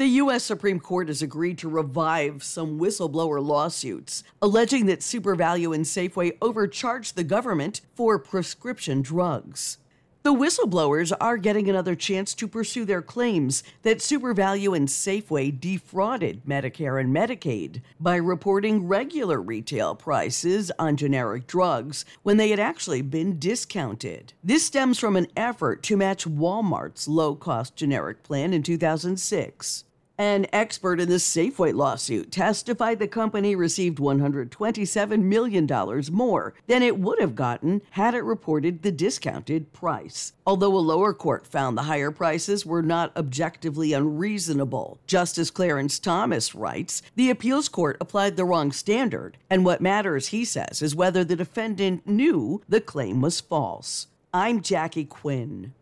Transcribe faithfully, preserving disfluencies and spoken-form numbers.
The U S. Supreme Court has agreed to revive some whistleblower lawsuits, alleging that SuperValu and Safeway overcharged the government for prescription drugs. The whistleblowers are getting another chance to pursue their claims that SuperValu and Safeway defrauded Medicare and Medicaid by reporting regular retail prices on generic drugs when they had actually been discounted. This stems from an effort to match Walmart's low-cost generic plan in two thousand six. An expert in the Safeway lawsuit testified the company received one hundred twenty-seven million dollars more than it would have gotten had it reported the discounted price. Although a lower court found the higher prices were not objectively unreasonable, Justice Clarence Thomas writes, the appeals court applied the wrong standard, and what matters, he says, is whether the defendant knew the claim was false. I'm Jackie Quinn.